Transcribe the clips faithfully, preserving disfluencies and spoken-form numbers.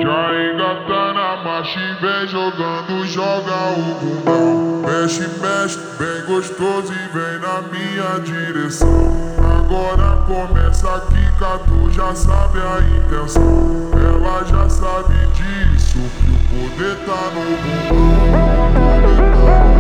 Já engata na marcha e vem jogando, joga o bundão. Mexe, mexe, bem gostoso e vem na minha direção. Agora começa a quica, tu já sabe a intenção. Ela já sabe disso, que o poder tá no bumbum.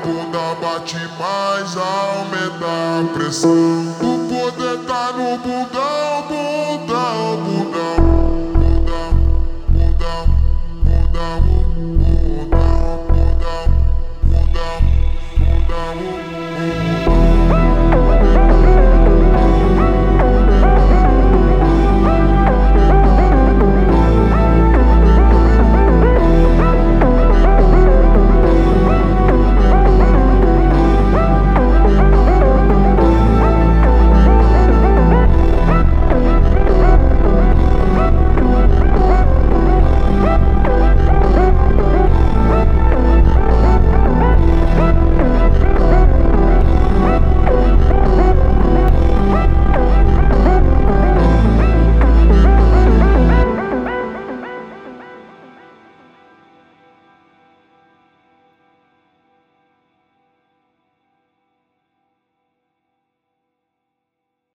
Bate mais, aumenta a pressão. O poder tá no bundão.